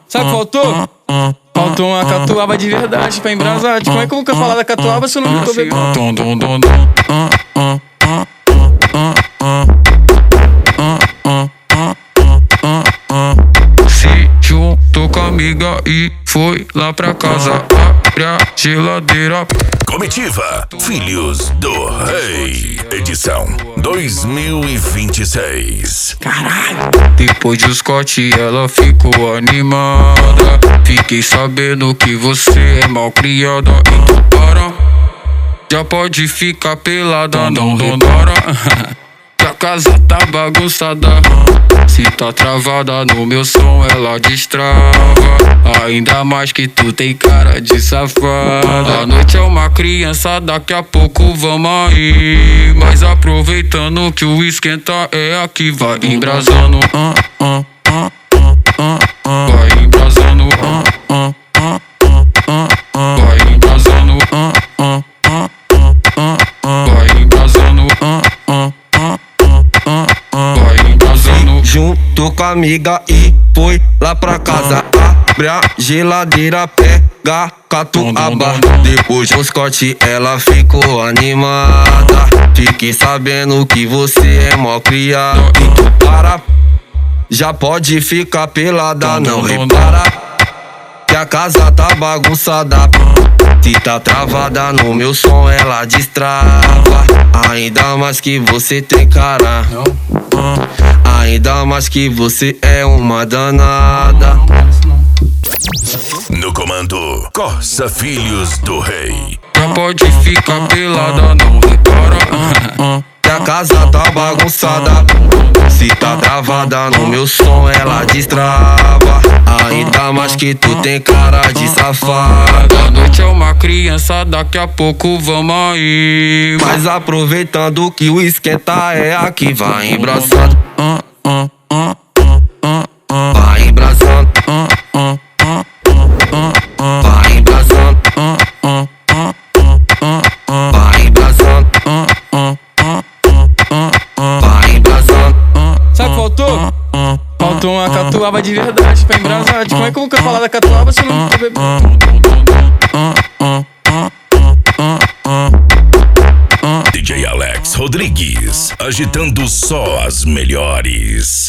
Sabe o que faltou? Faltou uma catuaba de verdade pra embrasar. Como é que eu vou falar da catuaba se eu não tô bebendo? Se juntou com a amiga e foi lá pra casa, abre a geladeira. Comitiva Filhos do Rei, edição 2026. Caralho! Depois de Scott ela ficou animada. Fiquei sabendo que você é mal criada. Então para, já pode ficar pelada, não repara que a casa tá bagunçada. Se tá travada no meu som ela destrava. Ainda mais que tu tem cara de safada. A noite é uma criança, daqui a pouco vamos aí. Mas aproveitando que o esquenta é aqui, vai embrasando. Vai embrasando. Vai embrasando. Vai embrasando. Vai embrasando. Junto com a amiga e foi lá pra casa, abre a geladeira, pega catuaba. Depois do Scott ela ficou animada. Fiquei sabendo que você é mó criado. Então para, já pode ficar pelada, não repara que a casa tá bagunçada. Se tá travada no meu som ela destrava. Ainda mais que você tem cara, ainda mais que você é uma danada. No comando, Corsa Filhos do Rei. Já pode ficar pelada, não repara Que a casa tá bagunçada. Se tá travada no meu som ela destrava. Ainda mais que tu tem cara de safada. A noite é uma criança, daqui a pouco vamos aí. Mas aproveitando que o esquenta é aqui, vai embraçando. Vai embraçando. Vai embraçando. Vai embraçando. Vai embraçando. Sabe o que faltou? Faltou uma catuaba de verdade pra embrasar. Como é que eu vou falar da catuaba se eu não tô bebendo? DJ Alex Rodrigues, agitando só as melhores.